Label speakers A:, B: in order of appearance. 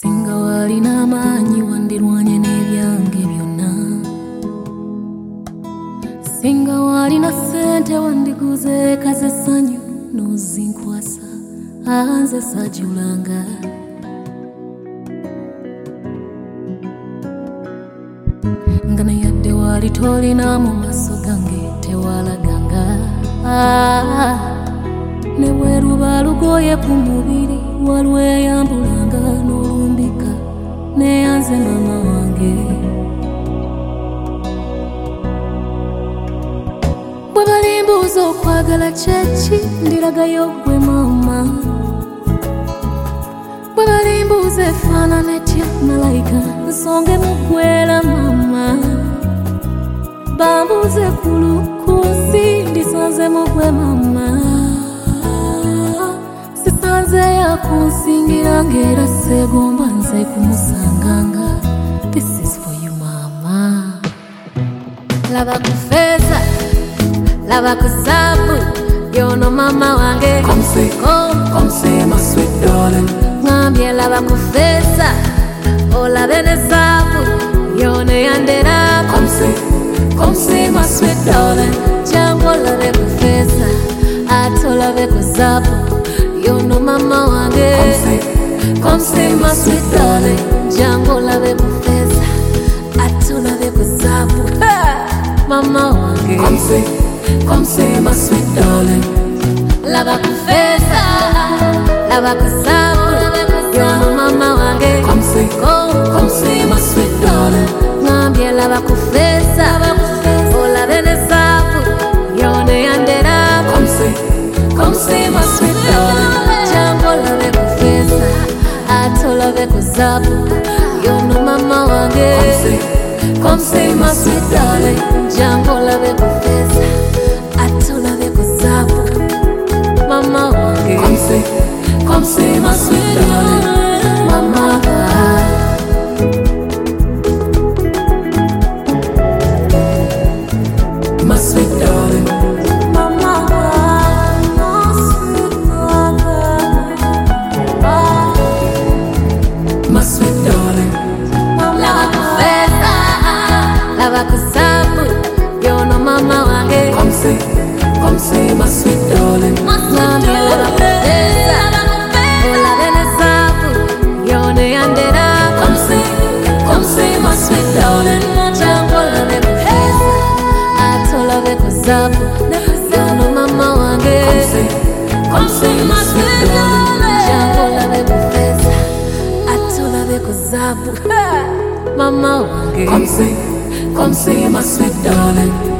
A: Singa walina amaanyi wandirwanye n'ebyange byonna. Singa walina ssente wandiguze eka z'essanyu n'ozinkwasa nze sajulanga. Nga nayadde wali tolina mu maaso gange tewalaganga. Ne bwe luba lugoye ku mubiri walweyambulanga n'olumbika neyanze mama wange. Bwe balimbuuza okwagala kyeki ndiragayo gwe mama. Bwe balimbuuza efaanana etya malayika nsonge muggwera mama. Bambuuze ku lukuusi ndisanzemu gwe mama. Sisanzeyo kunsingira ng'era segomba nze kumusanganga. This is for you mama. Laba ku feeza, laba ku zaabu, y'ono mama wange.
B: Come see my sweet darling.
A: Ngambye laba ku feeza, olabe ne zaabu, y'ono yandera.
B: Come see my sweet darling.
A: Jangu olabe ku feeza, ate olabe ku zaabu, y'ono mama wange.
B: Come see my sweet darling.
A: Jangu olabe ku feeza, ate olabe ku zaabu, mama wange.
B: Come see my sweet darling.
A: Laba ku feeza, laba ku zaabu, y'ono mama wange.
B: Come see my sweet darling.
A: Ngambye laba ku feeza, olabe ne zaabu, y'ono yandera.
B: Come see my sweet darling.
A: Jangu olabe ku feeza, ate olabe ku zaabu, y'ono mama wange.
B: Come see my sweet darling.
A: Jangu olabe ku feeza, ate olabe ku zaabu, mama wange.
B: Come see my sweet darling.
A: Mama.
B: My sweet darling. My sweet darling.
A: Laba ku feeza, laba ku zaabu, y'ono mama wange.
B: Come see my sweet darling.
A: Ngambye laba ku feeza, olabe ne zaabu, y'ono yandera.
B: Come see my sweet darling.
A: Jangu olabe ku feeza, ate olabe ku zaabu, y'ono mama wange.
B: Come see my sweet darling.
A: Jangu olabe ku feeza, ate olabe ku zaabu, mama wange.
B: Come see my sweet darling.